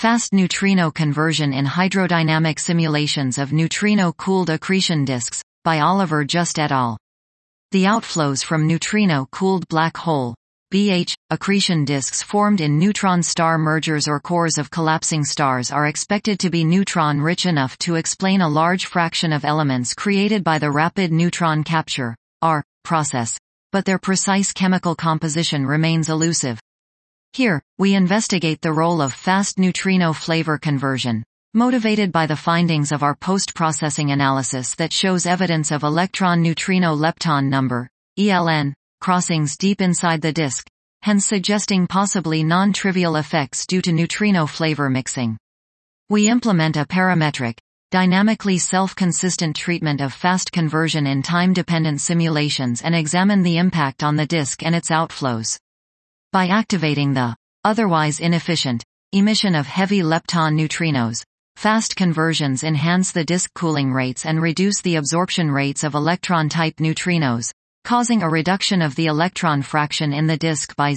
Fast neutrino conversion in hydrodynamic simulations of neutrino-cooled accretion disks, by Oliver Just et al. The outflows from neutrino-cooled black hole (BH) accretion disks formed in neutron-star mergers or cores of collapsing stars are expected to be neutron-rich enough to explain a large fraction of elements created by the rapid neutron capture (R) process, but their precise chemical composition remains elusive. Here, we investigate the role of fast neutrino flavor conversion, motivated by the findings of our post-processing analysis that shows evidence of electron-neutrino lepton number (ELN) crossings deep inside the disk, hence suggesting possibly non-trivial effects due to neutrino flavor mixing. We implement a parametric, dynamically self-consistent treatment of fast conversion in time-dependent simulations and examine the impact on the disk and its outflows. By activating the otherwise inefficient emission of heavy lepton neutrinos, fast conversions enhance the disk cooling rates and reduce the absorption rates of electron-type neutrinos, causing a reduction of the electron fraction in the disk by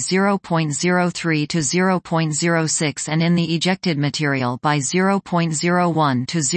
0.03 to 0.06 and in the ejected material by 0.01 to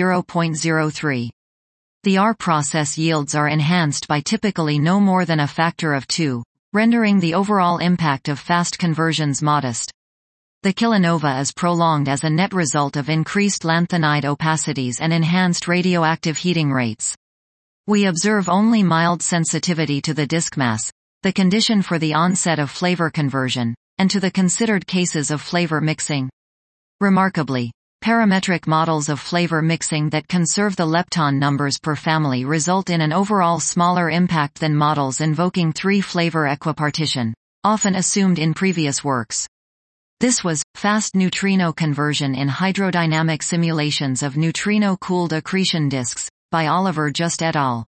0.03. The R process yields are enhanced by typically no more than a factor of 2, rendering the overall impact of fast conversions modest. The kilonova is prolonged as a net result of increased lanthanide opacities and enhanced radioactive heating rates. We observe only mild sensitivity to the disk mass, the condition for the onset of flavor conversion, and to the considered cases of flavor mixing. Remarkably, parametric models of flavor mixing that conserve the lepton numbers per family result in an overall smaller impact than models invoking 3-flavor equipartition, often assumed in previous works. This was fast neutrino conversion in hydrodynamic simulations of neutrino-cooled accretion disks, by Oliver Just et al.